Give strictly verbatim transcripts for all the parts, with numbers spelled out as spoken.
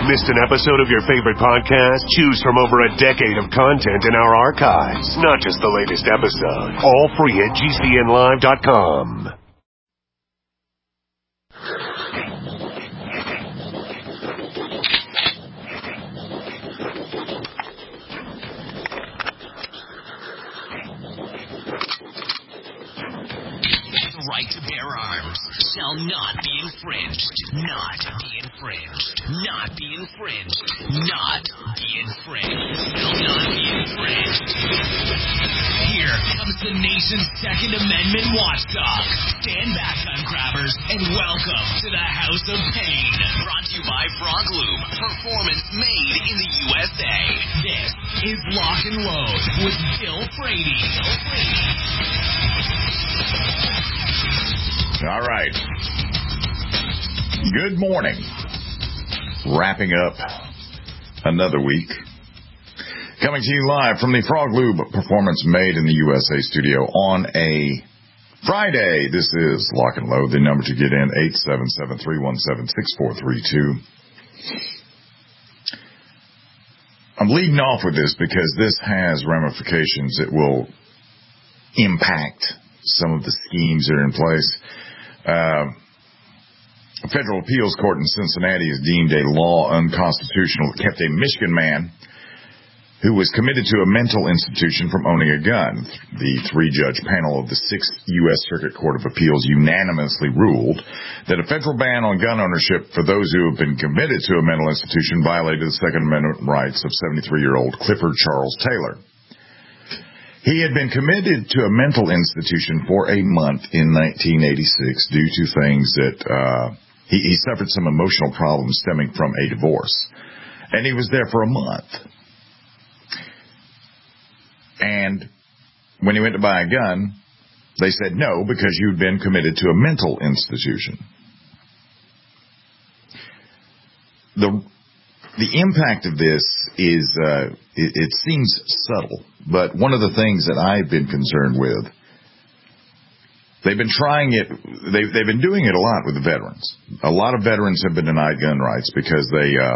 Missed an episode of your favorite podcast? Choose from over a decade of content in our archives, not just the latest episode. All free at G C N live dot com. Right to bear arms shall not be infringed. Not be infringed. Not be infringed. Not be infringed. Shall not be infringed. Here comes the nation's Second Amendment watchdog. Stand back, gun grabbers, and welcome to the House of Pain. Brought to you by Frog Lube. Performance made in the U S A. This is Lock and Load with Bill Frady. Bill Frady. All right. Good morning. Wrapping up another week. Coming to you live from the Frog Lube Performance Made in the U S A studio on a Friday. This is Lock and Load. The number to get in, eight seven seven, three one seven, six four three two. I'm leading off with this because this has ramifications. It will impact some of the schemes that are in place. Uh, a federal appeals court in Cincinnati has deemed a law unconstitutional that kept a Michigan man who was committed to a mental institution from owning a gun. The three-judge panel of the Sixth U S Circuit Court of Appeals unanimously ruled that a federal ban on gun ownership for those who have been committed to a mental institution violated the Second Amendment rights of seventy-three-year-old Clifford Charles Taylor. He had been committed to a mental institution for a month in nineteen eighty-six due to things that uh, he, he suffered some emotional problems stemming from a divorce. And he was there for a month. And when he went to buy a gun, they said no, because you'd been committed to a mental institution. The The impact of this is, uh, it, it seems subtle, but one of the things that I've been concerned with, they've been trying it, they've, they've been doing it a lot with the veterans. A lot of veterans have been denied gun rights because they, uh,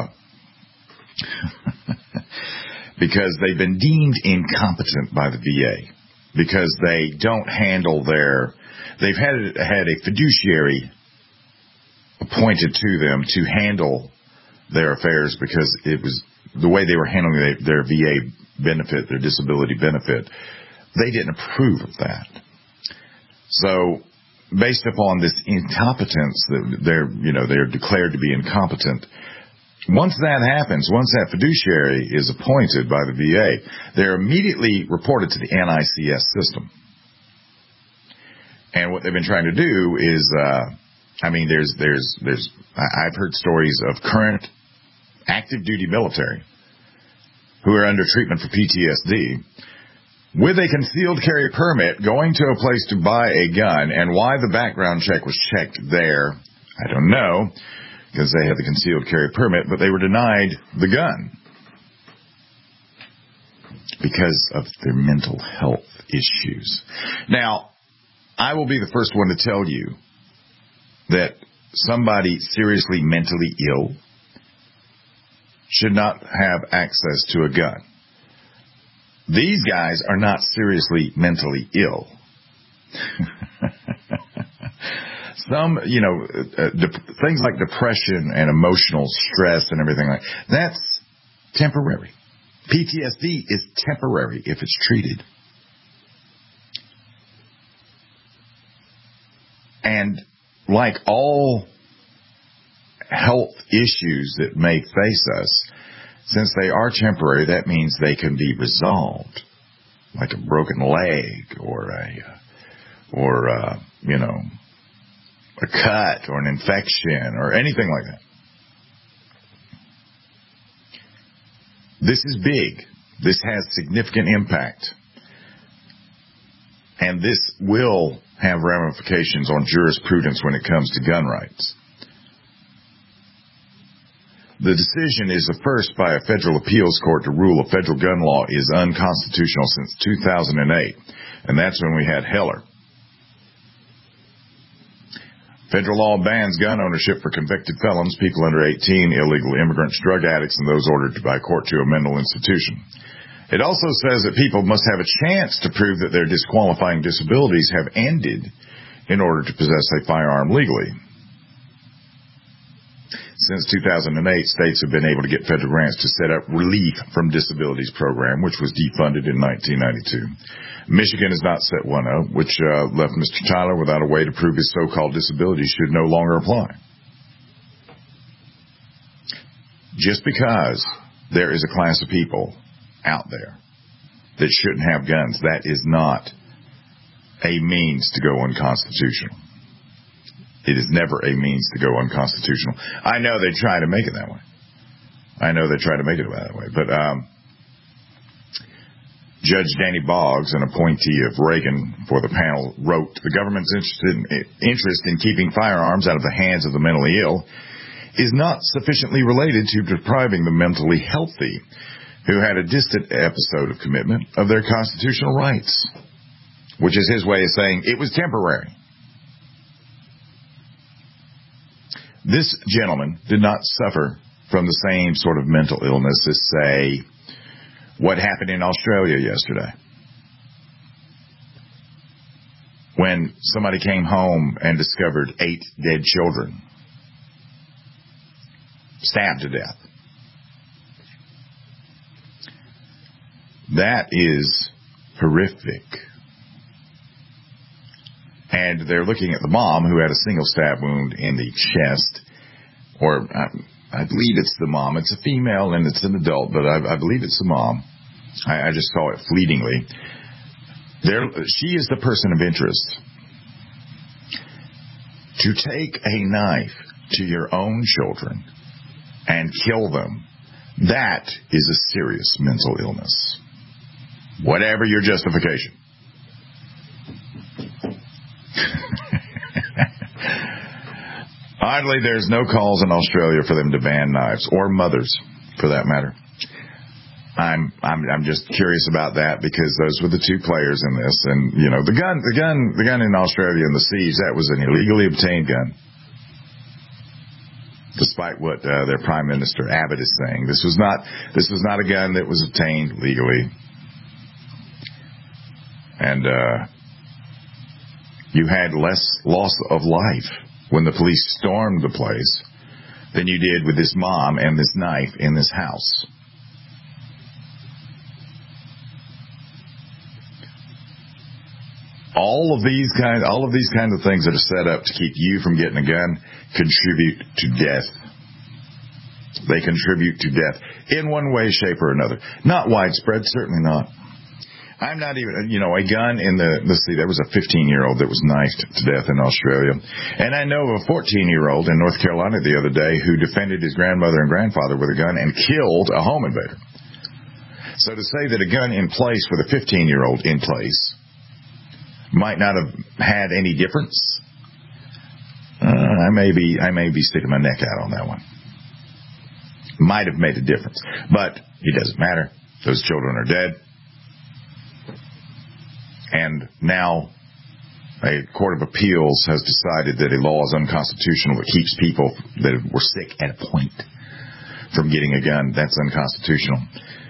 because they've been deemed incompetent by the V A, because they don't handle their, they've had, had a fiduciary appointed to them to handle their affairs because it was the way they were handling their V A benefit, their disability benefit. They didn't approve of that. So based upon this incompetence, that they're, you know, they're declared to be incompetent. Once that happens, once that fiduciary is appointed by the V A, they're immediately reported to the N I C S system. And what they've been trying to do is, uh, I mean, there's, there's, there's, I've heard stories of current active duty military who are under treatment for P T S D with a concealed carry permit going to a place to buy a gun, and why the background check was checked there, I don't know, because they had the concealed carry permit, but they were denied the gun because of their mental health issues. Now, I will be the first one to tell you that somebody seriously mentally ill should not have access to a gun. These guys are not seriously mentally ill. Some, you know, uh, de- things like depression and emotional stress and everything like that, that's temporary. P T S D is temporary if it's treated. And like all health issues that may face us, since they are temporary, that means they can be resolved, like a broken leg or a, or a, you know, a cut or an infection or anything like that. This is big. This has significant impact. And this will have ramifications on jurisprudence when it comes to gun rights. The decision is the first by a federal appeals court to rule a federal gun law is unconstitutional since two thousand eight, and that's when we had Heller. Federal law bans gun ownership for convicted felons, people under eighteen, illegal immigrants, drug addicts, and those ordered by court to a mental institution. It also says that people must have a chance to prove that their disqualifying disabilities have ended in order to possess a firearm legally. Since two thousand eight, states have been able to get federal grants to set up Relief from Disabilities program, which was defunded in nineteen ninety-two. Michigan has not set one up, which uh, left Mister Tyler without a way to prove his so-called disability should no longer apply. Just because there is a class of people out there that shouldn't have guns, that is not a means to go unconstitutional. It is never a means to go unconstitutional. I know they try to make it that way. I know they try to make it that way. But um, Judge Danny Boggs, an appointee of Reagan for the panel, wrote, the government's interested in, interest in keeping firearms out of the hands of the mentally ill is not sufficiently related to depriving the mentally healthy who had a distant episode of commitment of their constitutional rights, which is his way of saying it was temporary. This gentleman did not suffer from the same sort of mental illness as, say, what happened in Australia yesterday, when somebody came home and discovered eight dead children, stabbed to death. That is horrific. And they're looking at the mom who had a single stab wound in the chest, or I, I believe it's the mom. It's a female and it's an adult, but I, I believe it's the mom. I, I just saw it fleetingly. There, she is the person of interest. To take a knife to your own children and kill them, that is a serious mental illness. Whatever your justification. Oddly, there's no calls in Australia for them to ban knives, or mothers, for that matter. I'm I'm I'm just curious about that, because those were the two players in this, and you know the gun the gun the gun in Australia in the siege, that was an illegally obtained gun. Despite what uh, their Prime Minister Abbott is saying, this was not this was not a gun that was obtained legally, and uh, you had less loss of life when the police stormed the place than you did with this mom and this knife in this house. All of these kinds, all of these kinds of things that are set up to keep you from getting a gun contribute to death. They contribute to death in one way, shape, or another. Not widespread, certainly not. I'm not even, you know, a gun in the, let's see, there was a fifteen-year-old that was knifed to death in Australia. And I know of a fourteen-year-old in North Carolina the other day who defended his grandmother and grandfather with a gun and killed a home invader. So to say that a gun in place with a fifteen-year-old in place might not have had any difference, uh, I may be, I may be sticking my neck out on that one. Might have made a difference. But it doesn't matter. Those children are dead. And now a court of appeals has decided that a law is unconstitutional that keeps people that were sick at a point from getting a gun. That's unconstitutional.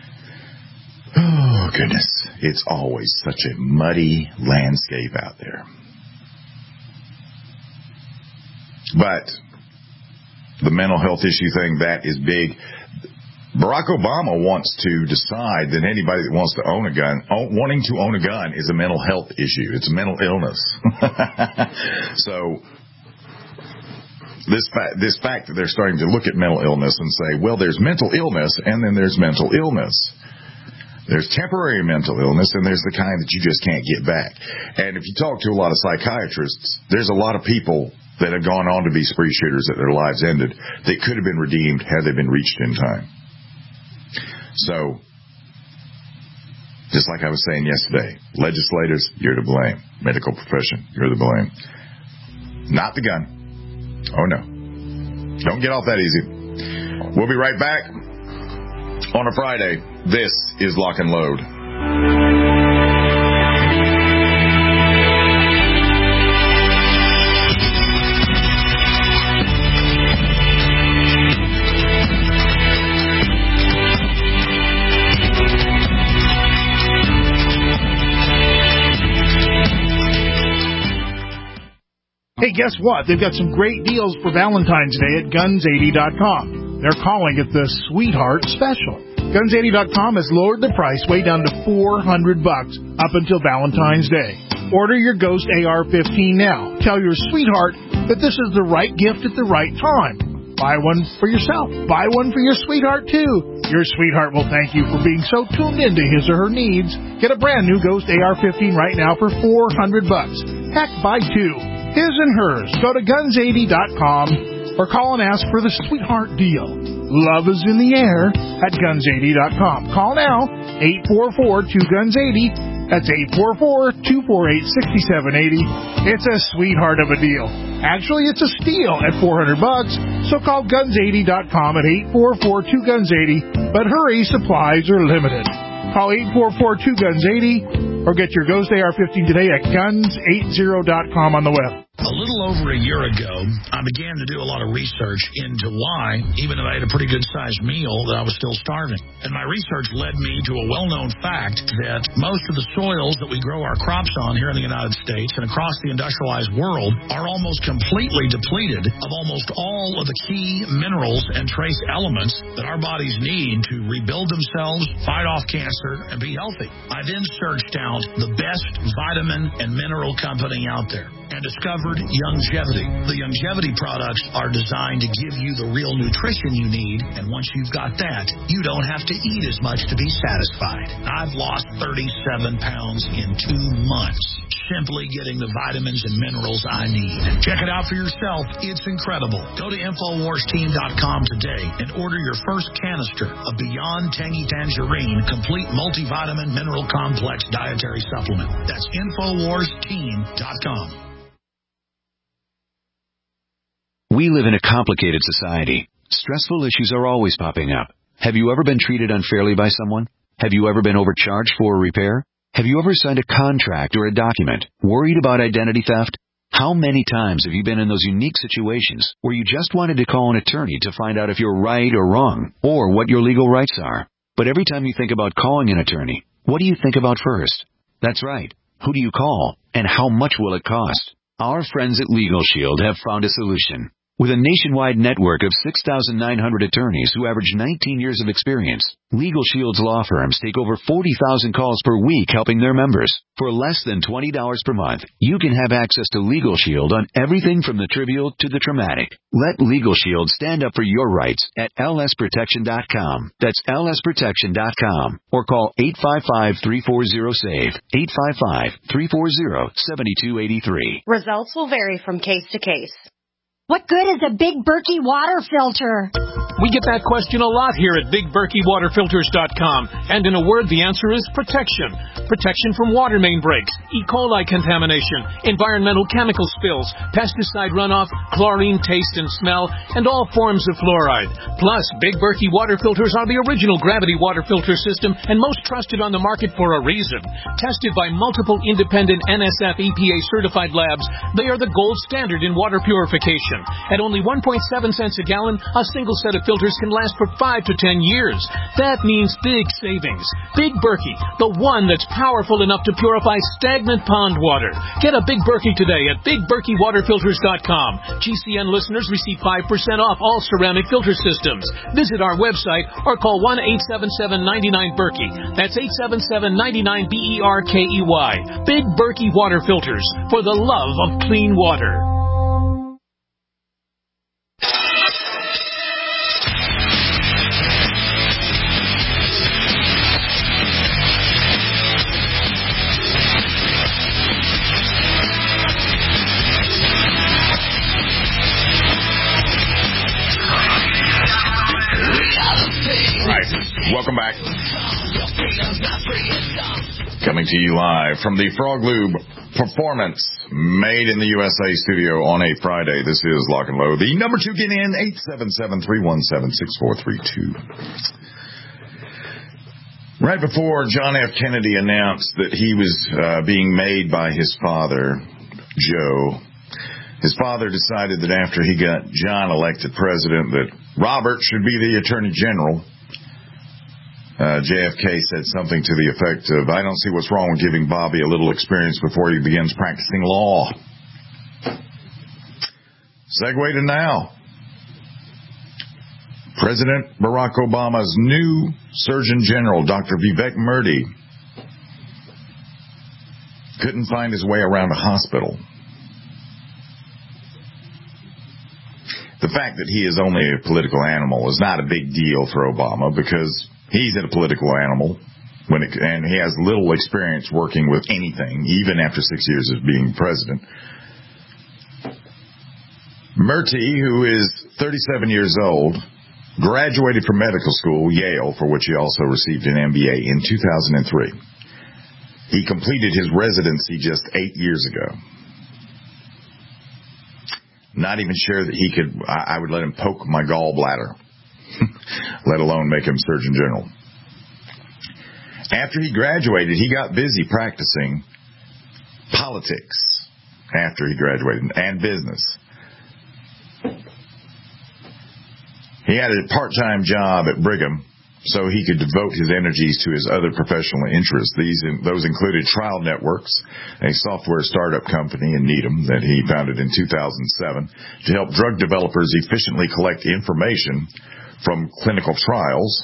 Oh, goodness. It's always such a muddy landscape out there. But the mental health issue thing, that is big. Barack Obama wants to decide that anybody that wants to own a gun, wanting to own a gun is a mental health issue. It's a mental illness. So this fact, this fact that they're starting to look at mental illness and say, well, there's mental illness and then there's mental illness. There's temporary mental illness and there's the kind that you just can't get back. And if you talk to a lot of psychiatrists, there's a lot of people that have gone on to be spree shooters that their lives ended that could have been redeemed had they been reached in time. So, just like I was saying yesterday, legislators, you're to blame. Medical profession, you're to blame. Not the gun. Oh, no. Don't get off that easy. We'll be right back on a Friday. This is Lock and Load. Hey, guess what? They've got some great deals for Valentine's Day at guns eighty dot com. They're calling it the Sweetheart Special. guns eighty dot com has lowered the price way down to four hundred bucks up until Valentine's Day. Order your Ghost A R fifteen now. Tell your sweetheart that this is the right gift at the right time. Buy one for yourself. Buy one for your sweetheart, too. Your sweetheart will thank you for being so tuned into his or her needs. Get a brand new Ghost A R fifteen right now for four hundred bucks. Heck, buy two. His and hers. Go to guns eighty dot com or call and ask for the Sweetheart deal. Love is in the air at guns eighty dot com. Call now, eight four four two guns eighty. That's eight four four two four eight six seven eight zero. It's a sweetheart of a deal. Actually, it's a steal at four hundred bucks. So call guns eighty dot com at eight four four two guns eighty. But hurry, supplies are limited. Call eight four four two guns eighty or get your Ghost A R fifteen today at guns eighty dot com on the web. A little over a year ago, I began to do a lot of research into why, even though I had a pretty good-sized meal, that I was still starving. And my research led me to a well-known fact that most of the soils that we grow our crops on here in the United States and across the industrialized world are almost completely depleted of almost all of the key minerals and trace elements that our bodies need to rebuild themselves, fight off cancer, and be healthy. I then searched out the best vitamin and mineral company out there and discovered Youngevity. The Youngevity products are designed to give you the real nutrition you need, and once you've got that, you don't have to eat as much to be satisfied. I've lost thirty-seven pounds in two months, simply getting the vitamins and minerals I need. Check it out for yourself. It's incredible. Go to infowars team dot com today and order your first canister of Beyond Tangy Tangerine Complete Multivitamin Mineral Complex Dietary Supplement. That's infowars team dot com. We live in a complicated society. Stressful issues are always popping up. Have you ever been treated unfairly by someone? Have you ever been overcharged for a repair? Have you ever signed a contract or a document worried about identity theft? How many times have you been in those unique situations where you just wanted to call an attorney to find out if you're right or wrong or what your legal rights are? But every time you think about calling an attorney, what do you think about first? That's right. Who do you call and how much will it cost? Our friends at Legal Shield have found a solution. With a nationwide network of six thousand nine hundred attorneys who average nineteen years of experience, Legal Shield's law firms take over forty thousand calls per week helping their members. For less than twenty dollars per month, you can have access to Legal Shield on everything from the trivial to the traumatic. Let Legal Shield stand up for your rights at L S protection dot com. That's L S protection dot com. Or call eight five five, three four zero, S A V E, eight five five, three four zero, seven two eight three. Results will vary from case to case. What good is a Big Berkey water filter? We get that question a lot here at big berkey water filters dot com. And in a word, the answer is protection. Protection from water main breaks, E. coli contamination, environmental chemical spills, pesticide runoff, chlorine taste and smell, and all forms of fluoride. Plus, Big Berkey water filters are the original gravity water filter system and most trusted on the market for a reason. Tested by multiple independent N S F E P A certified labs, they are the gold standard in water purification. At only one point seven cents a gallon, a single set of filters can last for five to ten years. That means big savings. Big Berkey, the one that's powerful enough to purify stagnant pond water. Get a Big Berkey today at big berkey water filters dot com. G C N listeners receive five percent off all ceramic filter systems. Visit our website or call one eight seven seven, nine nine, Berkey. That's eight seven seven, nine nine, B E R K E Y. Big Berkey water filters for the love of clean water. Welcome back. Coming to you live from the Frog Lube Performance Made in the U S A studio on a Friday. This is Lock and Load. The number to get in, eight seven seven, three one seven, six four three two. Right before John F. Kennedy announced that he was uh, being made by his father, Joe, his father decided that after he got John elected president that Robert should be the Attorney General. Uh, J F K said something to the effect of, I don't see what's wrong with giving Bobby a little experience before he begins practicing law. Segue to now. President Barack Obama's new Surgeon General, Doctor Vivek Murthy, couldn't find his way around a hospital. The fact that he is only a political animal is not a big deal for Obama because he's a political animal when it, and he has little experience working with anything, even after six years of being president. Murthy, who is thirty-seven years old, graduated from medical school, Yale, for which he also received an M B A in two thousand three. He completed his residency just eight years ago. Not even sure that he could, I, I would let him poke my gallbladder, let alone make him Surgeon General. After he graduated, he got busy practicing politics after he graduated, and business. He had a part-time job at Brigham so he could devote his energies to his other professional interests. These, those included Trial Networks, a software startup company in Needham that he founded in two thousand seven to help drug developers efficiently collect information from clinical trials.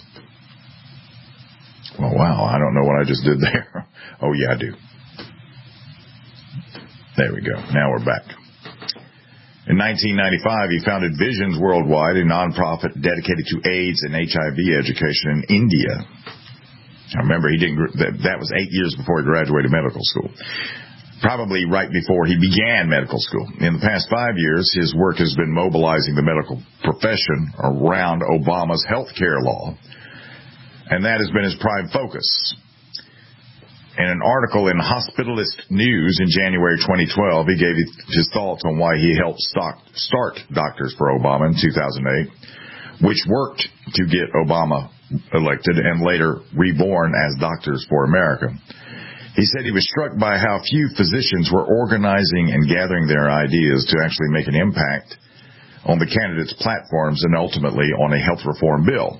Oh, wow, I don't know what I just did there. Oh, yeah, I do. There we go. Now we're back. In nineteen ninety-five, he founded Visions Worldwide, a nonprofit dedicated to AIDS and H I V education in India. I remember he didn't. That, that was eight years before he graduated medical school. Probably right before he began medical school. In the past five years, his work has been mobilizing the medical profession around Obama's health care law, and that has been his prime focus. In an article in Hospitalist News in January twenty twelve, he gave his thoughts on why he helped stock, start Doctors for Obama in two thousand eight, which worked to get Obama elected and later reborn as Doctors for America. He said he was struck by how few physicians were organizing and gathering their ideas to actually make an impact on the candidates' platforms and ultimately on a health reform bill.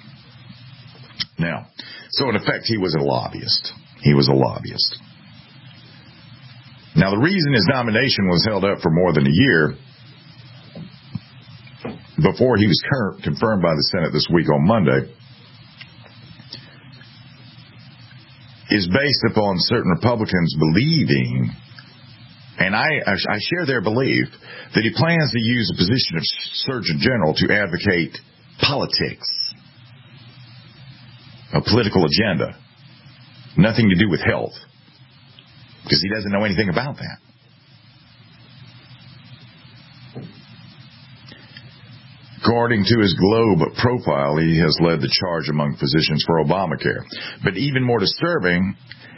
Now, so in effect, he was a lobbyist. He was a lobbyist. Now, the reason his nomination was held up for more than a year before he was confirmed by the Senate this week on Monday is based upon certain Republicans believing, and I, I share their belief, that he plans to use the position of Surgeon General to advocate politics, a political agenda. Nothing to do with health, because he doesn't know anything about that. According to his Globe profile, he has led the charge among physicians for Obamacare. But even more disturbing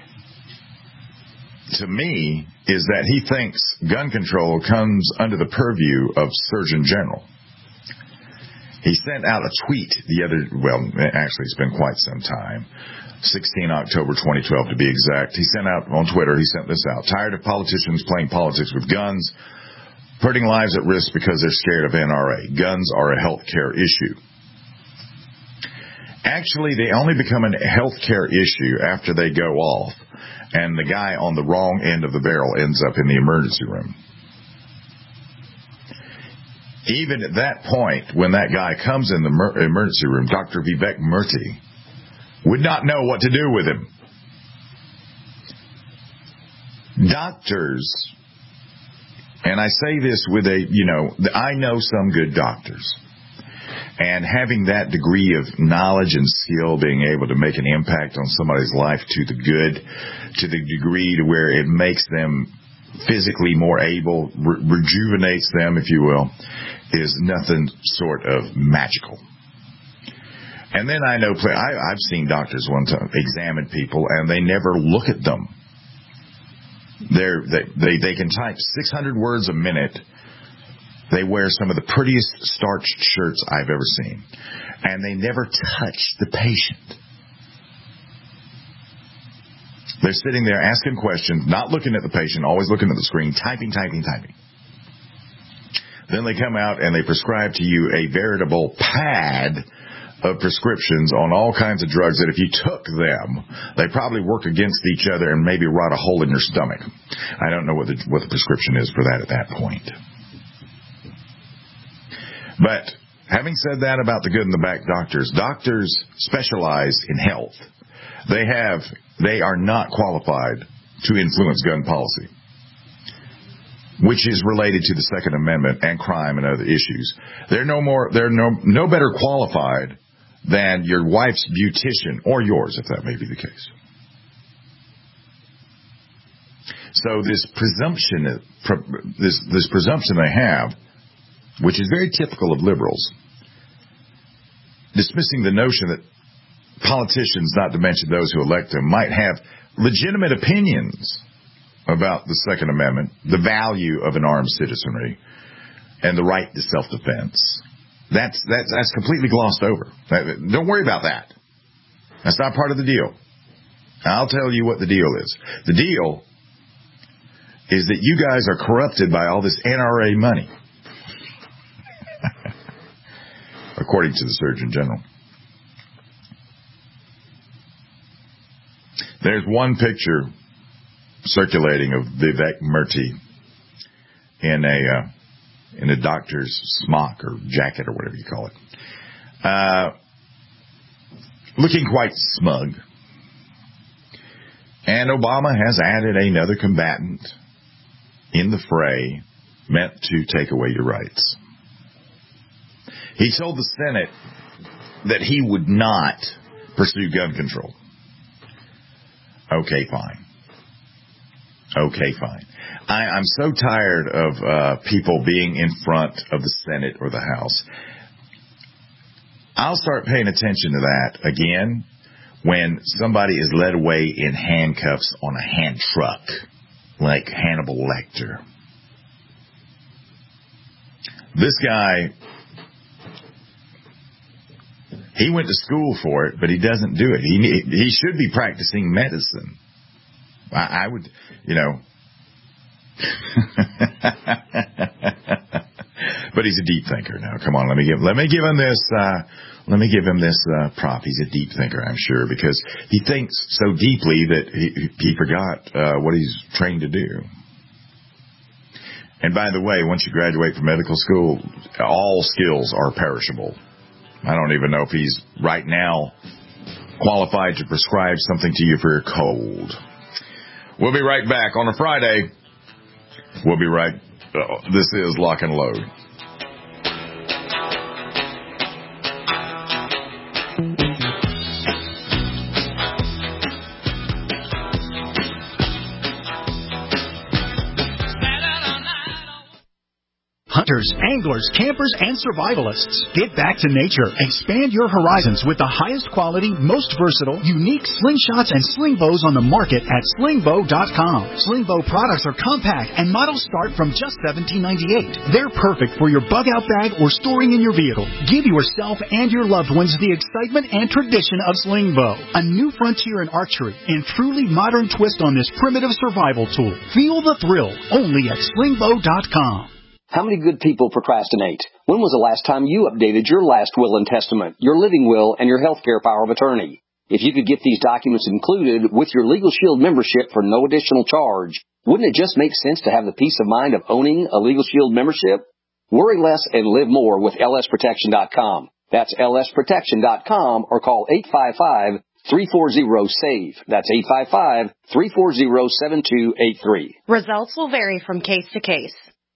to me is that he thinks gun control comes under the purview of Surgeon General. He sent out a tweet the other, well, actually it's been quite some time, sixteenth of October twenty twelve to be exact. He sent out on Twitter, he sent this out. Tired of politicians playing politics with guns, putting lives at risk because they're scared of N R A. Guns are a health care issue. Actually, they only become a health care issue after they go off and the guy on the wrong end of the barrel ends up in the emergency room. Even at that point, when that guy comes in the emergency room, Doctor Vivek Murthy would not know what to do with him. Doctors, and I say this with a, you know, I know some good doctors. And having that degree of knowledge and skill, being able to make an impact on somebody's life to the good, to the degree to where it makes them physically more able, re- rejuvenates them, if you will, is nothing sort of magical. And then I know, I, I've seen doctors one time examine people and they never look at them. They're, they, they, they can type six hundred words a minute. They wear some of the prettiest starched shirts I've ever seen. And they never touch the patient. They're sitting there asking questions, not looking at the patient, always looking at the screen, typing, typing, typing. Then they come out and they prescribe to you a veritable pad of prescriptions on all kinds of drugs that if you took them, they probably work against each other and maybe rot a hole in your stomach. I don't know what the, what the prescription is for that at that point. But having said that about the good and the bad doctors, doctors specialize in health. They have, they are not qualified to influence gun policy, which is related to the Second Amendment and crime and other issues. They're no more, they're no, no better qualified than your wife's beautician, or yours, if that may be the case. So this presumption, this, this presumption they have, which is very typical of liberals, dismissing the notion that politicians, not to mention those who elect them, might have legitimate opinions about the Second Amendment, the value of an armed citizenry, and the right to self-defense. That's, that's, that's completely glossed over. Don't worry about that. That's not part of the deal. I'll tell you what the deal is. The deal is that you guys are corrupted by all this N R A money, according to the Surgeon General. There's one picture circulating of Vivek Murthy in a uh, in a doctor's smock or jacket or whatever you call it, uh, looking quite smug. And Obama has added another combatant in the fray meant to take away your rights. He told the Senate that he would not pursue gun control. Okay, fine. Okay, fine. I, I'm so tired of uh, people being in front of the Senate or the House. I'll start paying attention to that again when somebody is led away in handcuffs on a hand truck, like Hannibal Lecter. This guy, he went to school for it, but he doesn't do it. He he should be practicing medicine. I, I would, you know. But he's a deep thinker now. Come on, let me give let me give him this uh, let me give him this uh, prop. He's a deep thinker, I'm sure, because he thinks so deeply that he he forgot uh, what he's trained to do. And by the way, once you graduate from medical school, all skills are perishable. I don't even know if he's right now qualified to prescribe something to you for your cold. We'll be right back on a Friday. We'll be right. Uh, this is Lock and Load. Hunters, anglers, campers, and survivalists. Get back to nature. Expand your horizons with the highest quality, most versatile, unique slingshots and sling bows on the market at sling bow dot com. Sling bow products are compact and models start from just seventeen ninety-eight. They're perfect for your bug-out bag or storing in your vehicle. Give yourself and your loved ones the excitement and tradition of sling bow. A new frontier in archery and truly modern twist on this primitive survival tool. Feel the thrill only at sling bow dot com. How many good people procrastinate? When was the last time you updated your last will and testament, your living will, and your healthcare power of attorney? If you could get these documents included with your Legal Shield membership for no additional charge, wouldn't it just make sense to have the peace of mind of owning a Legal Shield membership? Worry less and live more with L S protection dot com. That's L S protection dot com or call eight five five, three four zero, SAVE. That's eight five five, three four zero, seven two eight three. Results will vary from case to case.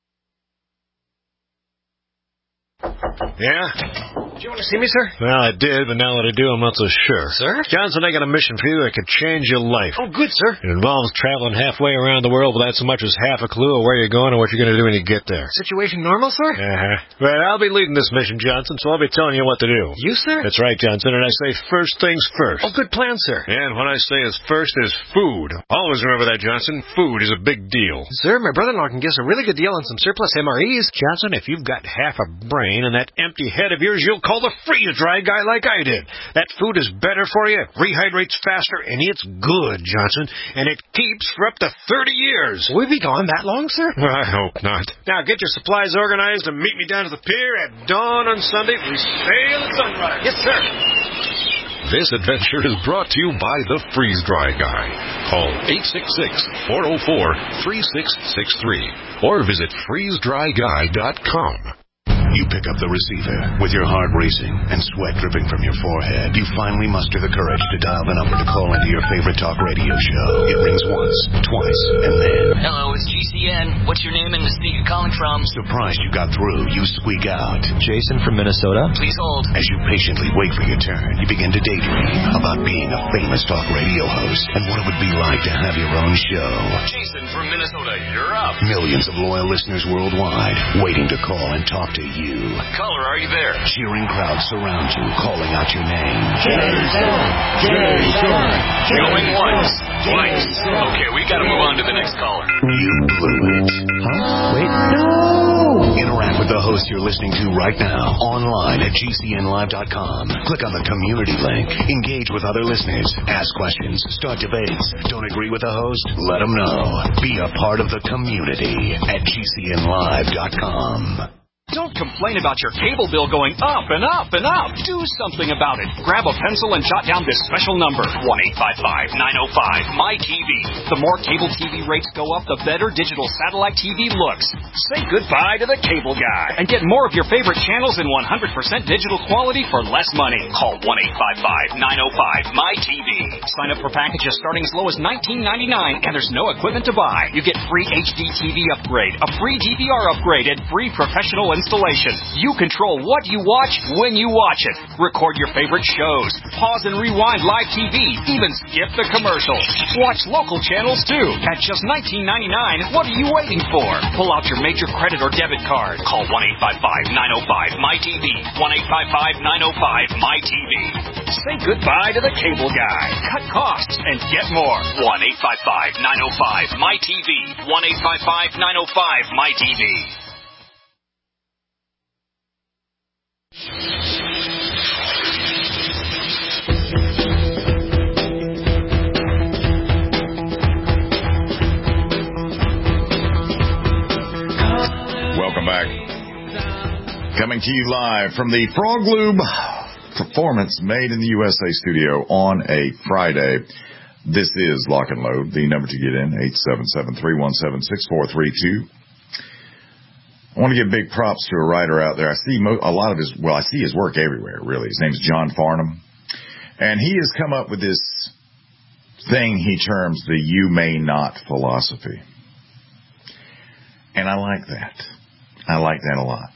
Yeah? Did you want to see me, sir? Well, I did, but now that I do, I'm not so sure. Sir? Johnson, I got a mission for you that could change your life. Oh, good, sir. It involves traveling halfway around the world without so much as half a clue of where you're going or what you're going to do when you get there. Situation normal, sir? Uh-huh. Well, I'll be leading this mission, Johnson, so I'll be telling you what to do. You, sir? That's right, Johnson, and I say first things first. Oh, good plan, sir. And what I say is first is food. Always remember that, Johnson. Food is a big deal. Sir, my brother-in-law can give us a really good deal on some surplus M R Es. Johnson, if you've got half a brain and that empty head of yours, you'll call the freeze-dry guy like I did. That food is better for you, rehydrates faster, and it's good, Johnson. And it keeps for up to thirty years. Will we be gone that long, sir? Well, I hope not. Now, get your supplies organized and meet me down to the pier at dawn on Sunday. We sail at sunrise. Yes, sir. This adventure is brought to you by the Freeze-Dry Guy. Call eight six six, four oh four, three six six three or visit freeze dry guy dot com. You pick up the receiver. With your heart racing and sweat dripping from your forehead, you finally muster the courage to dial the number to call into your favorite talk radio show. It rings once, twice, and then... Hello, it's G C N. What's your name and the state you're calling from? Surprised you got through, you squeak out. Jason from Minnesota. Please hold. As you patiently wait for your turn, you begin to daydream about being a famous talk radio host and what it would be like to have your own show. Jason from Minnesota, you're up. Millions of loyal listeners worldwide waiting to call and talk to you. Caller, are you there? Cheering crowds surround you, calling out your name. Jason! Jason! Going once, twice. Okay, we gotta move on to the next caller. You blew it. Huh? Wait, no! Interact with the host you're listening to right now, online at G C N live dot com. Click on the community link. Engage with other listeners. Ask questions. Start debates. Don't agree with the host? Let them know. Be a part of the community at G C N live dot com. Don't complain about your cable bill going up and up and up. Do something about it. Grab a pencil and jot down this special number, one eight five five, nine oh five, M Y T V. The more cable T V rates go up, the better digital satellite T V looks. Say goodbye to the cable guy and get more of your favorite channels in one hundred percent digital quality for less money. Call one eight five five, nine oh five, M Y T V. Sign up for packages starting as low as nineteen ninety-nine, and there's no equipment to buy. You get free H D T V upgrade, a free D V R upgrade, and free professional installation. You control what you watch when you watch it. Record your favorite shows. Pause and rewind live T V. Even skip the commercials. Watch local channels too. At just nineteen ninety-nine, what are you waiting for? Pull out your major credit or debit card. Call one eight five five, nine oh five, M Y T V. one eight five five, nine oh five, M Y T V. Say goodbye to the cable guy. Cut costs and get more. one eight five five, nine oh five, M Y T V. one eight five five, nine oh five, M Y T V. Welcome back. Coming to you live from the Frog Lube Performance Made in the U S A studio on a Friday. This is Lock and Load. The number to get in, eight seven seven, three one seven, six four three two. I want to give big props to a writer out there. I see mo- a lot of his, well, I see his work everywhere, really. His name's John Farnham. And he has come up with this thing he terms the you may not philosophy. And I like that. I like that a lot.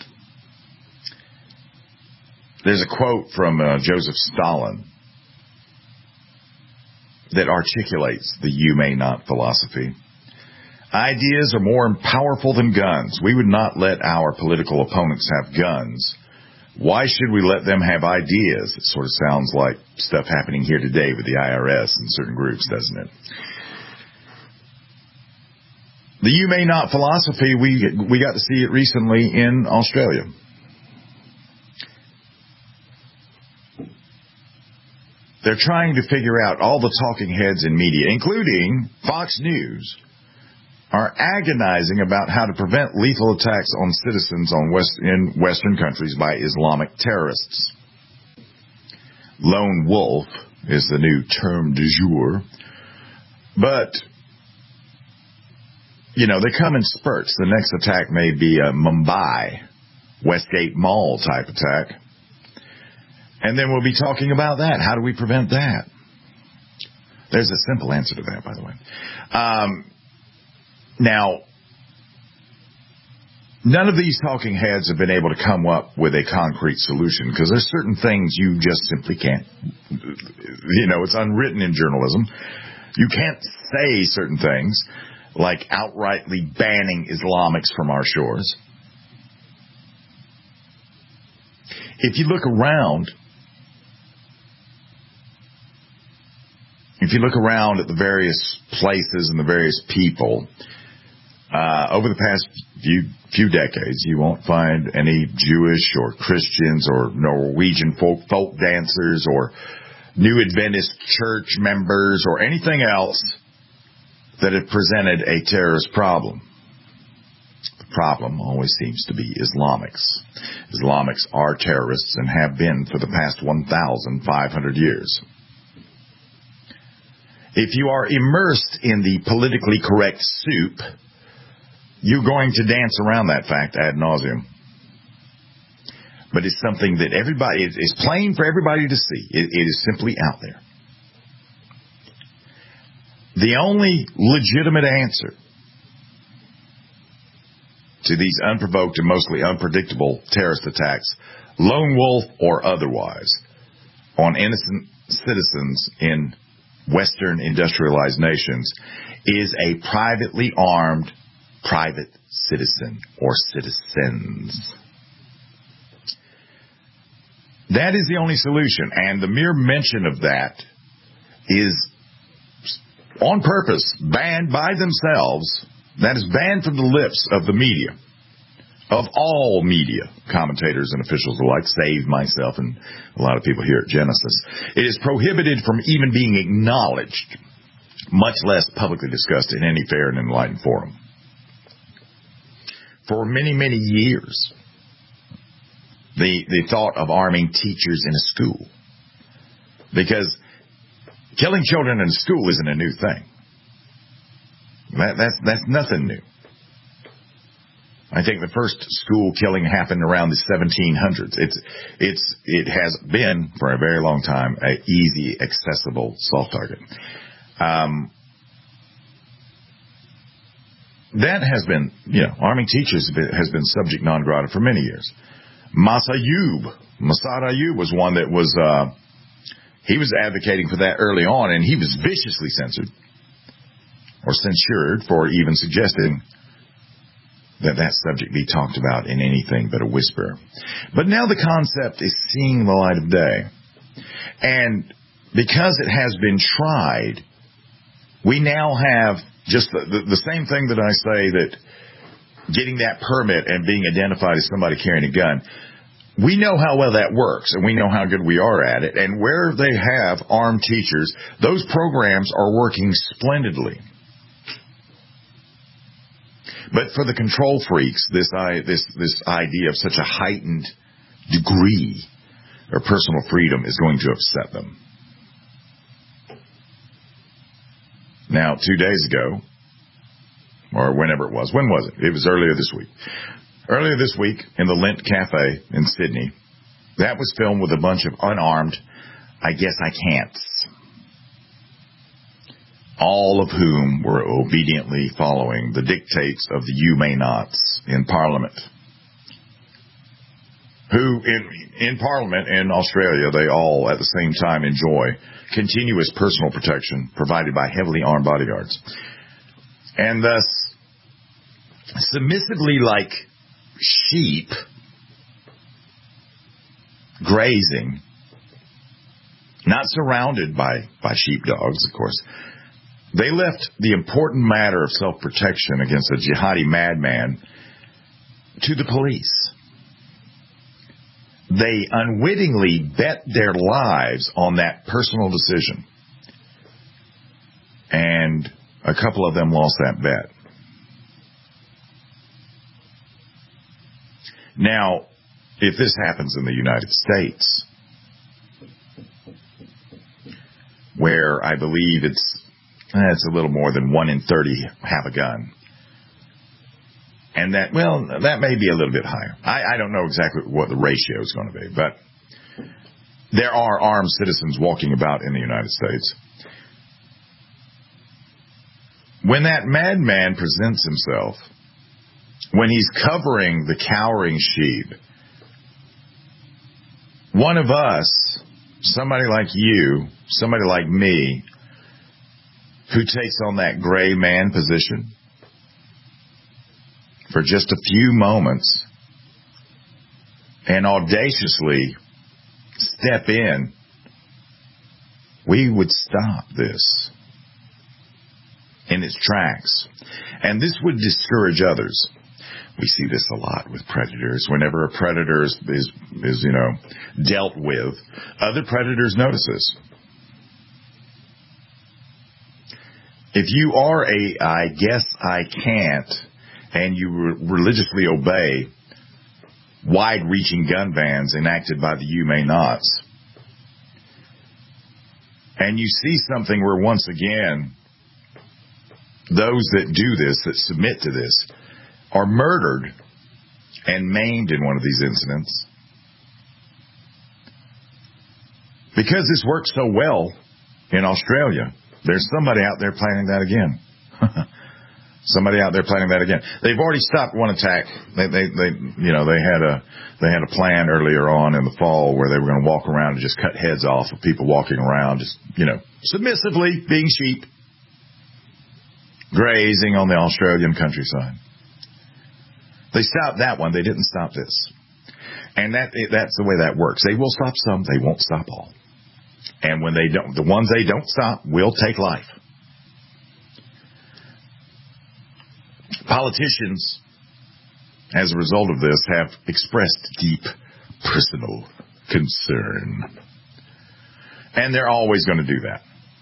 There's a quote from uh, Joseph Stalin that articulates the you may not philosophy. Ideas are more powerful than guns. We would not let our political opponents have guns. Why should we let them have ideas? It sort of sounds like stuff happening here today with the I R S and certain groups, doesn't it? The you may not philosophy, we we got to see it recently in Australia. They're trying to figure out, all the talking heads in media, including Fox News, are agonizing about how to prevent lethal attacks on citizens on West, in Western countries by Islamic terrorists. Lone wolf is the new term du jour. But, you know, they come in spurts. The next attack may be a Mumbai, Westgate Mall type attack. And then we'll be talking about that. How do we prevent that? There's a simple answer to that, by the way. Um, now, none of these talking heads have been able to come up with a concrete solution because there's certain things you just simply can't. You know, it's unwritten in journalism. You can't say certain things like outrightly banning Islamics from our shores. If you look around, if you look around at the various places and the various people, uh, over the past few, few decades, you won't find any Jewish or Christians or Norwegian folk, folk dancers or New Adventist church members or anything else that have presented a terrorist problem. The problem always seems to be Islamics. Islamics are terrorists and have been for the past one thousand five hundred years. If you are immersed in the politically correct soup, you're going to dance around that fact ad nauseum. but it's something that everybody, it, it's plain for everybody to see. It, it is simply out there. The only legitimate answer to these unprovoked and mostly unpredictable terrorist attacks, lone wolf or otherwise, on innocent citizens in Western industrialized nations is a privately armed private citizen or citizens. That is the only solution, and the mere mention of that is on purpose banned by themselves. That is banned from the lips of the media, of all media, commentators and officials alike, save myself and a lot of people here at Genesis. It is prohibited from even being acknowledged, much less publicly discussed in any fair and enlightened forum. For many, many years, the, the thought of arming teachers in a school, because killing children in a school isn't a new thing. That, that's, that's nothing new. I think the first school killing happened around the seventeen hundreds. It's, it's, it has been for a very long time an easy, accessible soft target. Um, that has been, you know, arming teachers has been subject non grata for many years. Masayoub, Massad Ayub was one that was, uh, he was advocating for that early on, and he was viciously censored or censured for even suggesting that that subject be talked about in anything but a whisper. But now the concept is seeing the light of day. And because it has been tried, we now have just the, the, the same thing that I say, that getting that permit and being identified as somebody carrying a gun, we know how well that works, and we know how good we are at it. And where they have armed teachers, those programs are working splendidly. But for the control freaks, this this this idea of such a heightened degree of personal freedom is going to upset them. Now, two days ago, or whenever it was, when was it? It was earlier this week. Earlier this week, in the Lint Cafe in Sydney, that was filmed with a bunch of unarmed, I guess I can'ts, all of whom were obediently following the dictates of the you may nots in Parliament, who in, in Parliament in Australia, they all at the same time enjoy continuous personal protection provided by heavily armed bodyguards. And thus, submissively like sheep grazing, not surrounded by, by sheepdogs, of course, they left the important matter of self-protection against a jihadi madman to the police. They unwittingly bet their lives on that personal decision. And a couple of them lost that bet. Now, if this happens in the United States, where I believe it's it's a little more than one in thirty have a gun, and that, well, that may be a little bit higher. I, I don't know exactly what the ratio is going to be, but there are armed citizens walking about in the United States. When that madman presents himself, when he's covering the cowering sheep, one of us, somebody like you, somebody like me, who takes on that gray man position for just a few moments and audaciously step in, we would stop this in its tracks. And this would discourage others. We see this a lot with predators. Whenever a predator is, is, is, you know, dealt with, other predators notice this. If you are a I guess I can't, and you re- religiously obey wide-reaching gun bans enacted by the you may nots, and you see something where once again those that do this, that submit to this, are murdered and maimed in one of these incidents, because this works so well in Australia, there's somebody out there planning that again. Somebody out there planning that again. They've already stopped one attack. They, they, they, you know, they had a, they had a plan earlier on in the fall where they were going to walk around and just cut heads off of people walking around, just, you know, submissively being sheep, grazing on the Australian countryside. They stopped that one. They didn't stop this. And that, that's the way that works. They will stop some. They won't stop all. And when they don't, the ones they don't stop will take life. Politicians, as a result of this, have expressed deep personal concern. And they're always going to do that.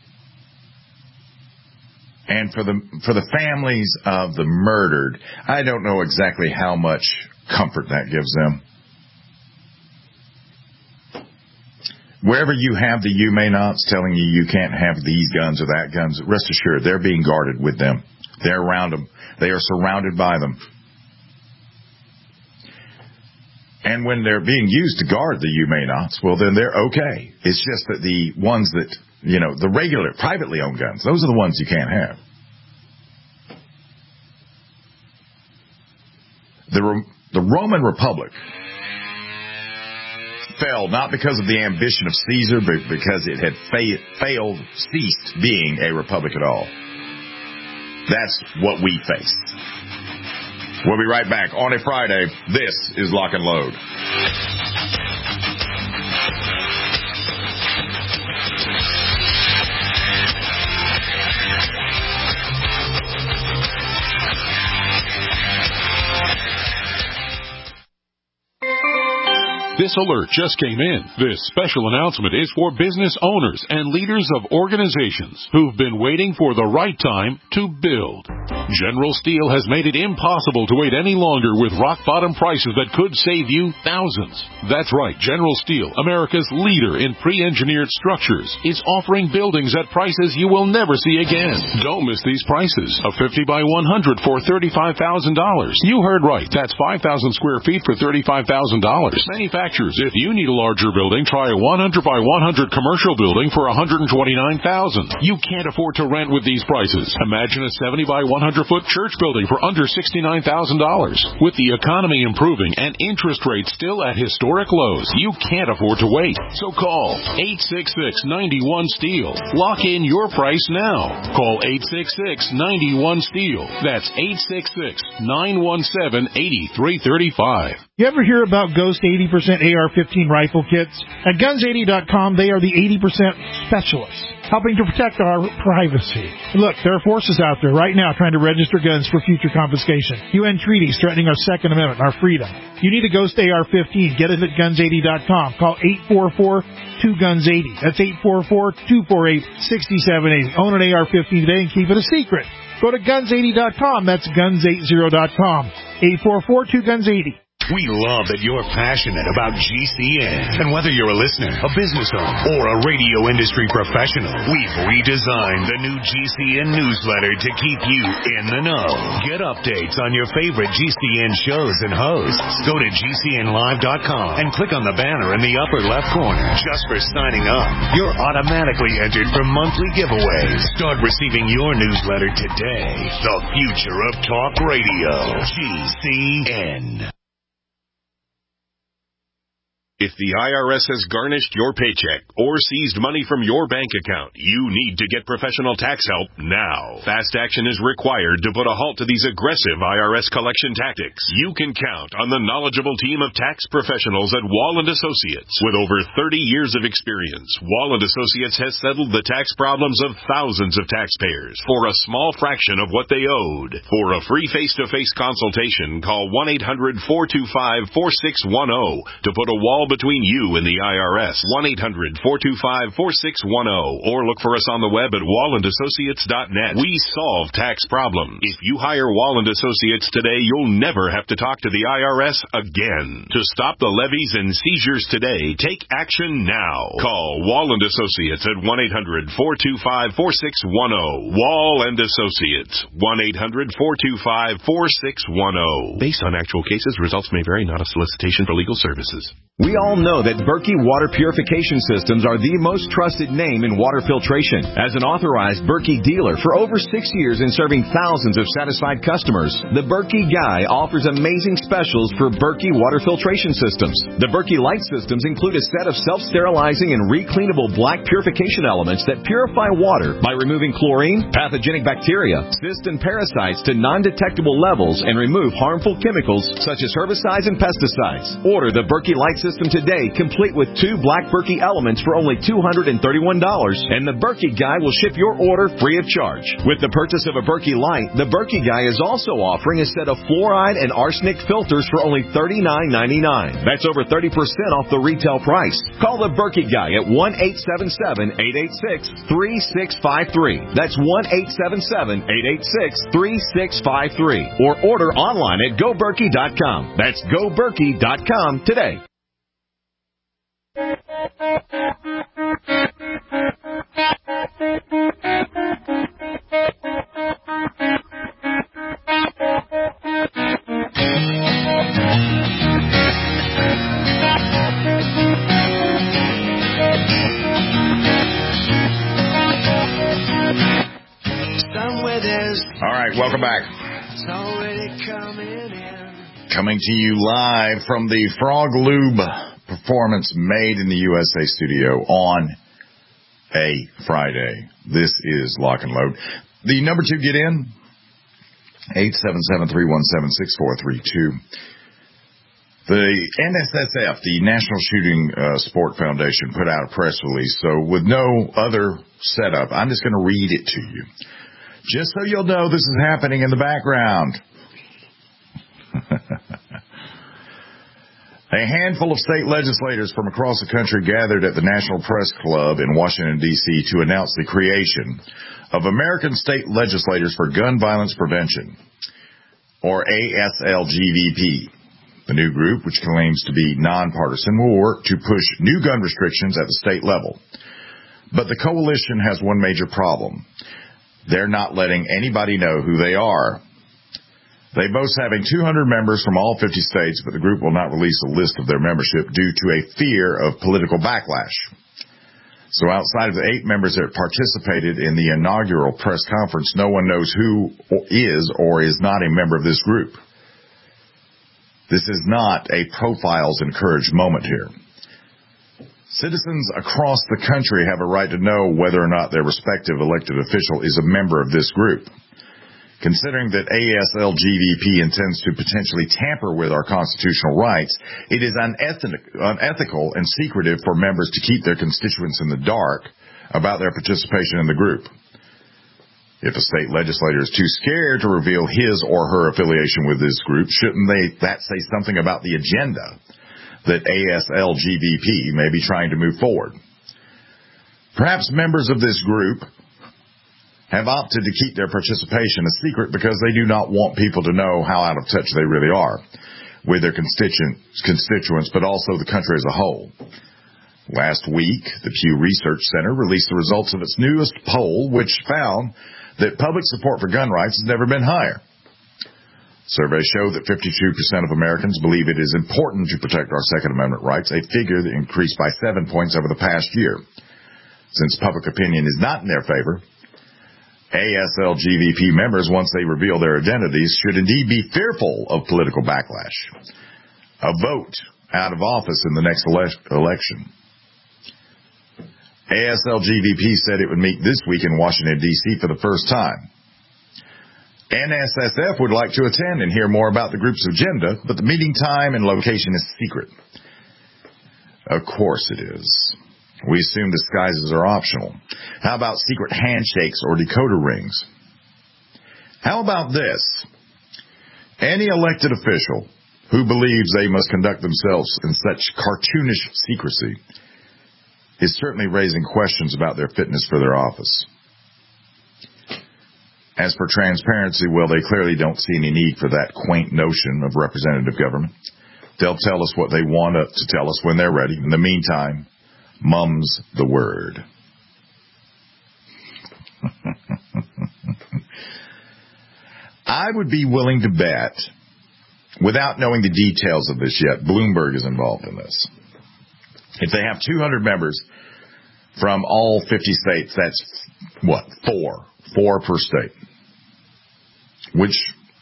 And for the for the families of the murdered, I don't know exactly how much comfort that gives them. Wherever you have the you may nots telling you you can't have these guns or that guns, rest assured they're being guarded with them. They're around them. They are surrounded by them. And when they're being used to guard the you may nots, well, then they're okay. It's just that the ones that, you know, the regular, privately owned guns, those are the ones you can't have. The, the Roman Republic fell not because of the ambition of Caesar, but because it had fa- failed, ceased being a republic at all. That's what we face. We'll be right back on a Friday. This is Lock and Load. This alert just came in. This special announcement is for business owners and leaders of organizations who've been waiting for the right time to build. General Steel has made it impossible to wait any longer with rock-bottom prices that could save you thousands. That's right, General Steel, America's leader in pre-engineered structures, is offering buildings at prices you will never see again. Don't miss these prices. A fifty by one hundred for thirty-five thousand dollars. You heard right. That's five thousand square feet for thirty-five thousand dollars. Manufacturers, if you need a larger building, try a one hundred by one hundred commercial building for one hundred twenty-nine thousand dollars. You can't afford to rent with these prices. Imagine a seventy by one hundred foot church building for under sixty-nine thousand dollars. With the economy improving and interest rates still at historic lows, you can't afford to wait. So call eight six six, nine one, STEEL. Lock in your price now. Call eight six six, nine one, STEEL. That's eight six six, nine one seven, eight three three five. You ever hear about Ghost eighty percent A R fifteen rifle kits? At guns eighty dot com, they are the eighty percent specialists, helping to protect our privacy. Look, there are forces out there right now trying to register guns for future confiscation. U N treaties threatening our Second Amendment, our freedom. You need a Ghost A R fifteen. Get it at guns eighty dot com. Call eight four four, two guns eighty. That's eight four four, two four eight, six seven eight. Own an A R fifteen today and keep it a secret. Go to guns eighty dot com. That's guns eighty dot com. eight four four, two guns eighty. We love that you're passionate about G C N. And whether you're a listener, a business owner, or a radio industry professional, we've redesigned the new G C N newsletter to keep you in the know. Get updates on your favorite G C N shows and hosts. Go to G C N live dot com and click on the banner in the upper left corner. Just for signing up, you're automatically entered for monthly giveaways. Start receiving your newsletter today. The future of talk radio. G C N. If the I R S has garnished your paycheck or seized money from your bank account, you need to get professional tax help now. Fast action is required to put a halt to these aggressive I R S collection tactics. You can count on the knowledgeable team of tax professionals at Wall and Associates. With over thirty years of experience, Wall and Associates has settled the tax problems of thousands of taxpayers for a small fraction of what they owed. For a free face-to-face consultation, call one eight hundred, four two five, four six one zero to put a wall between you and the I R S. one eight hundred, four two five, four six one zero or look for us on the web at wall and associates dot net. We solve tax problems. If you hire Wall and Associates today, you'll never have to talk to the I R S again. To stop the levies and seizures today, take action now. Call Wall and Associates at one eight hundred, four two five, four six one zero. Wall and Associates, one eight hundred, four two five, four six one zero. Based on actual cases, results may vary, not a solicitation for legal services. We We all know that Berkey Water Purification Systems are the most trusted name in water filtration. As an authorized Berkey dealer for over six years and serving thousands of satisfied customers, the Berkey Guy offers amazing specials for Berkey Water Filtration Systems. The Berkey Light Systems include a set of self-sterilizing and recleanable black purification elements that purify water by removing chlorine, pathogenic bacteria, cysts, and parasites to non-detectable levels and remove harmful chemicals such as herbicides and pesticides. Order the Berkey Light System today, complete with two black Berkey elements for only two hundred thirty-one dollars, and the Berkey Guy will ship your order free of charge. With the purchase of a Berkey Light, the Berkey Guy is also offering a set of fluoride and arsenic filters for only thirty-nine ninety-nine. That's over thirty percent off the retail price. Call the Berkey Guy at one eight seven seven, eight eight six, three six five three. That's one eight seven seven, eight eight six, three six five three. Or order online at go berkey dot com. That's go berkey dot com today. All right, welcome back. Coming to you live from the Frog Lube Performance Made in the U S A studio on a Friday. This is Lock and Load. The number to get in, eight seven seven, three one seven, six four three two. The N S S F, the National Shooting uh, Sport Foundation, put out a press release. So with no other setup, I'm just going to read it to you. Just so you'll know this is happening in the background. A handful of state legislators from across the country gathered at the National Press Club in Washington, D C to announce the creation of American State Legislators for Gun Violence Prevention, or A S L G V P. The new group, which claims to be nonpartisan, will work to push new gun restrictions at the state level. But the coalition has one major problem. They're not letting anybody know who they are. They boast having two hundred members from all fifty states, but the group will not release a list of their membership due to a fear of political backlash. So outside of the eight members that participated in the inaugural press conference, no one knows who is or is not a member of this group. This is not a profiles encouraged moment here. Citizens across the country have a right to know whether or not their respective elected official is a member of this group. Considering that A S L G V P intends to potentially tamper with our constitutional rights, it is unethical and secretive for members to keep their constituents in the dark about their participation in the group. If a state legislator is too scared to reveal his or her affiliation with this group, shouldn't they that say something about the agenda that A S L G V P may be trying to move forward? Perhaps members of this group have opted to keep their participation a secret because they do not want people to know how out of touch they really are with their constituents, but also the country as a whole. Last week, the Pew Research Center released the results of its newest poll, which found that public support for gun rights has never been higher. Surveys show that fifty-two percent of Americans believe it is important to protect our Second Amendment rights, a figure that increased by seven points over the past year. Since public opinion is not in their favor, A S L G V P members, once they reveal their identities, should indeed be fearful of political backlash. A vote out of office in the next ele- election. A S L G V P said it would meet this week in Washington, D C for the first time. N S S F would like to attend and hear more about the group's agenda, but the meeting time and location is secret. Of course it is. We assume disguises are optional. How about secret handshakes or decoder rings? How about this? Any elected official who believes they must conduct themselves in such cartoonish secrecy is certainly raising questions about their fitness for their office. As for transparency, well, they clearly don't see any need for that quaint notion of representative government. They'll tell us what they want to tell us when they're ready. In the meantime, mum's the word. I would be willing to bet, without knowing the details of this yet, Bloomberg is involved in this. If they have two hundred members from all fifty states, that's what? Four. Four per state. Which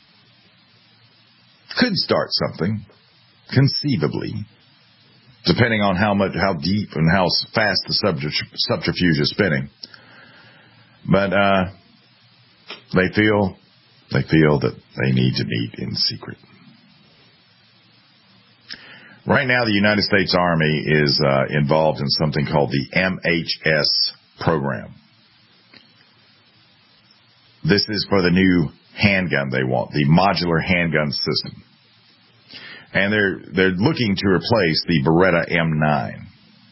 could start something, conceivably, depending on how much, how deep and how fast the subterfuge is spinning. But uh, they feel they feel that they need to meet in secret. Right now, the United States Army is uh, involved in something called the M H S program. This is for the new handgun they want, the modular handgun system. And they're they're looking to replace the Beretta M nine.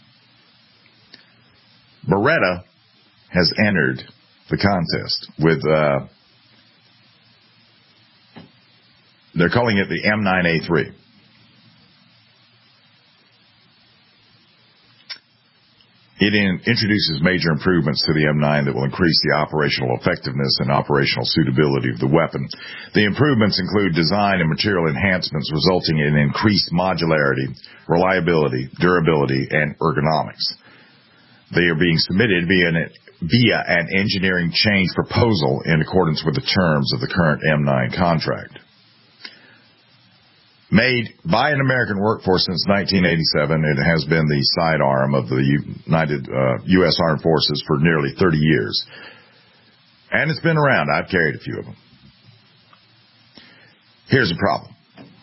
Beretta has entered the contest with, uh, they're calling it the M nine A three. It in, introduces major improvements to the M nine that will increase the operational effectiveness and operational suitability of the weapon. The improvements include design and material enhancements resulting in increased modularity, reliability, durability, and ergonomics. They are being submitted via an, via an engineering change proposal in accordance with the terms of the current M nine contract. Made by an American workforce since nineteen eighty-seven, it has been the sidearm of the United uh, U S Armed Forces for nearly thirty years. And it's been around. I've carried a few of them. Here's the problem.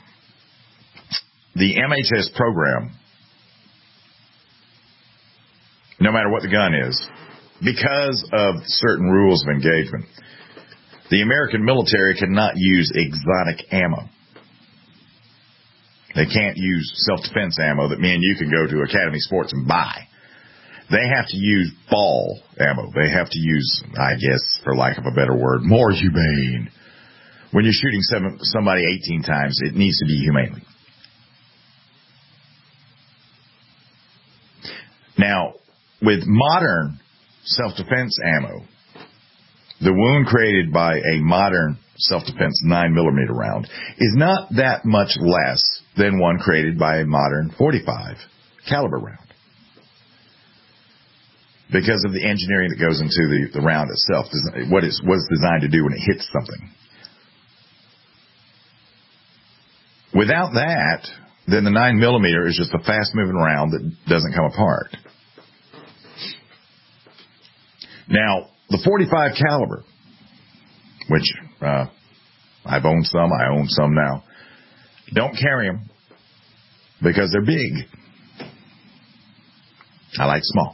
The M H S program, no matter what the gun is, because of certain rules of engagement, the American military cannot use exotic ammo. They can't use self-defense ammo that me and you can go to Academy Sports and buy. They have to use ball ammo. They have to use, I guess, for lack of a better word, more humane. When you're shooting seven, somebody eighteen times, it needs to be humanely. Now, with modern self-defense ammo, the wound created by a modern self-defense nine millimeter round is not that much less than one created by a modern forty-five caliber round, because of the engineering that goes into the, the round itself, what it's, what it's designed to do when it hits something. Without that, then the nine millimeter is just a fast-moving round that doesn't come apart. Now, the forty-five caliber, which uh, I've owned some, I own some now, don't carry them because they're big. I like small.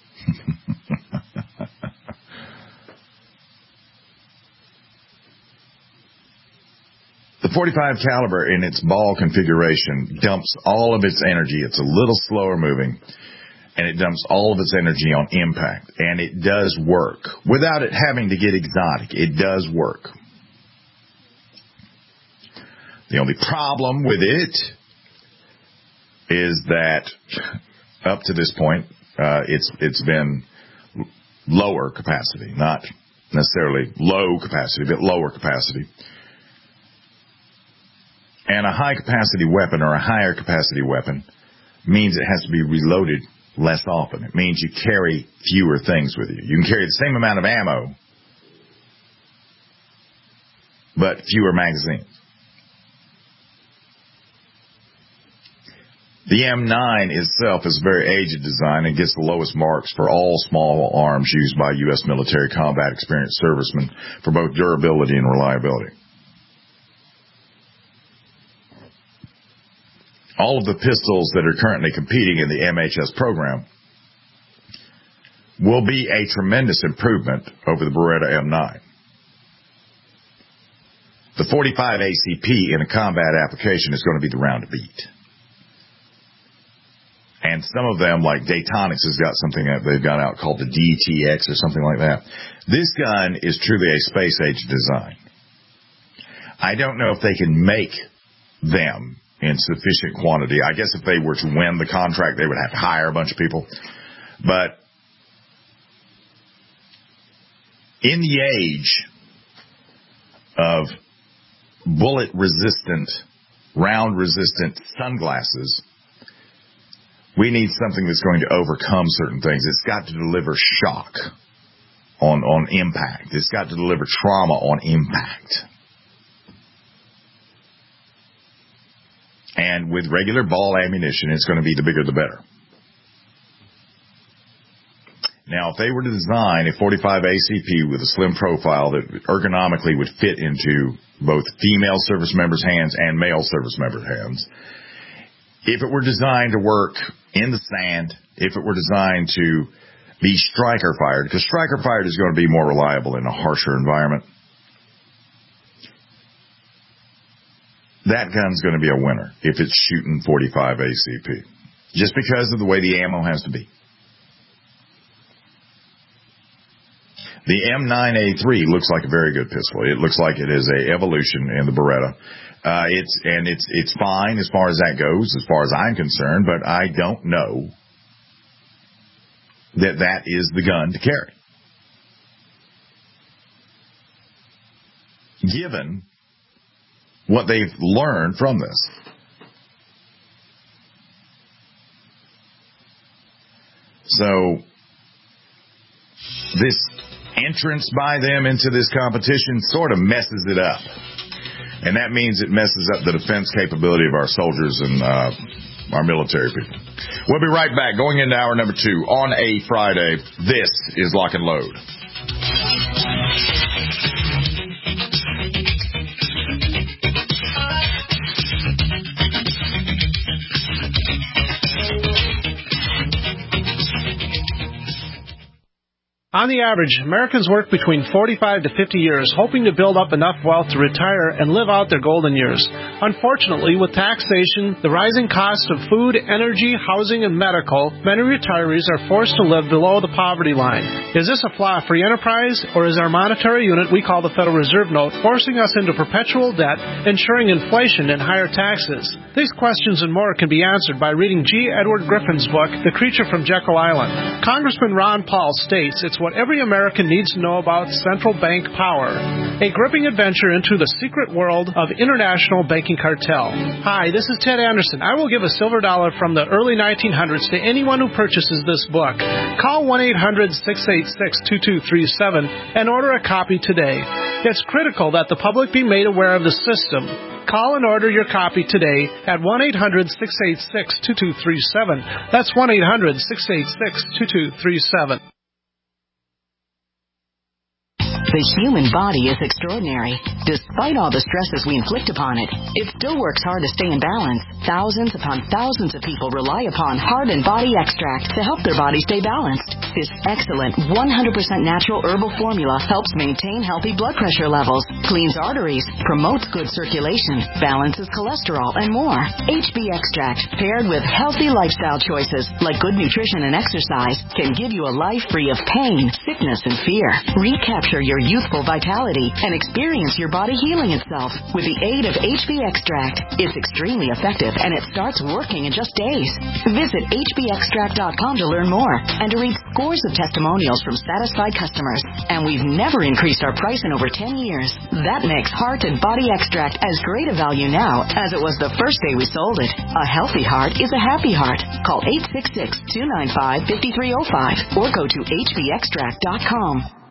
The forty-five caliber in its ball configuration dumps all of its energy. It's a little slower moving, and it dumps all of its energy on impact. And it does work. Without it having to get exotic, it does work. The only problem with it is that up to this point, uh, it's it's been lower capacity, not necessarily low capacity, but lower capacity. And a high-capacity weapon or a higher capacity weapon means it has to be reloaded less often. It means you carry fewer things with you. You can carry the same amount of ammo, but fewer magazines. The M nine itself is a very aged design and gets the lowest marks for all small arms used by U S military combat experienced servicemen for both durability and reliability. All of the pistols that are currently competing in the M H S program will be a tremendous improvement over the Beretta M nine. The forty-five A C P in a combat application is going to be the round to beat. And some of them, like Daytonics, has got something that they've got out called the D T X or something like that. This gun is truly a space-age design. I don't know if they can make them in sufficient quantity. I guess if they were to win the contract, they would have to hire a bunch of people. But in the age of bullet-resistant, round-resistant sunglasses, We need something that's going to overcome certain things. It's got to deliver shock on, on impact. It's got to deliver trauma on impact. And with regular ball ammunition, it's going to be the bigger the better. Now, if they were to design a forty-five A C P with a slim profile that ergonomically would fit into both female service members' hands and male service members' hands, if it were designed to work in the sand, if it were designed to be striker fired, because striker fired is going to be more reliable in a harsher environment, that gun's going to be a winner if it's shooting forty-five A C P, just because of the way the ammo has to be. The M nine A three looks like a very good pistol. It looks like it is a evolution in the Beretta. Uh, it's, and it's, it's fine as far as that goes, as far as I'm concerned, but I don't know that that is the gun to carry. Given what they've learned from this. So, this entrance by them into this competition sort of messes it up. And that means it messes up the defense capability of our soldiers and uh, our military people. We'll be right back. Going into hour number two on a Friday. This is Lock and Load. On the average, Americans work between forty-five to fifty years, hoping to build up enough wealth to retire and live out their golden years. Unfortunately, with taxation, the rising cost of food, energy, housing, and medical, many retirees are forced to live below the poverty line. Is this a flaw free enterprise, or is our monetary unit we call the Federal Reserve Note forcing us into perpetual debt, ensuring inflation and higher taxes? These questions and more can be answered by reading G. Edward Griffin's book, The Creature from Jekyll Island. Congressman Ron Paul states it's what every American needs to know about central bank power. A gripping adventure into the secret world of international banking cartel. Hi, this is Ted Anderson. I will give a silver dollar from the early nineteen hundreds to anyone who purchases this book. Call one eight hundred, six eight six, two two three seven and order a copy today. It's critical that the public be made aware of the system. Call and order your copy today at one eight hundred, six eight six, two two three seven. That's one eight hundred, six eight six, two two three seven. The human body is extraordinary. Despite all the stresses we inflict upon it, it still works hard to stay in balance. Thousands upon thousands of people rely upon Heart and Body Extract to help their body stay balanced. This excellent one hundred percent natural herbal formula helps maintain healthy blood pressure levels, cleans arteries, promotes good circulation, balances cholesterol, and more. H B Extract, paired with healthy lifestyle choices like good nutrition and exercise, can give you a life free of pain, sickness, and fear. Recapture your youthful vitality and experience your body healing itself with the aid of H B Extract. It's extremely effective and it starts working in just days. Visit H B extract dot com to learn more and to read scores of testimonials from satisfied customers. And we've never increased our price in over ten years. That makes Heart and Body Extract as great a value now as it was the first day we sold it. A healthy heart is a happy heart. Call eight six six, two nine five, five three zero five or go to H B extract dot com.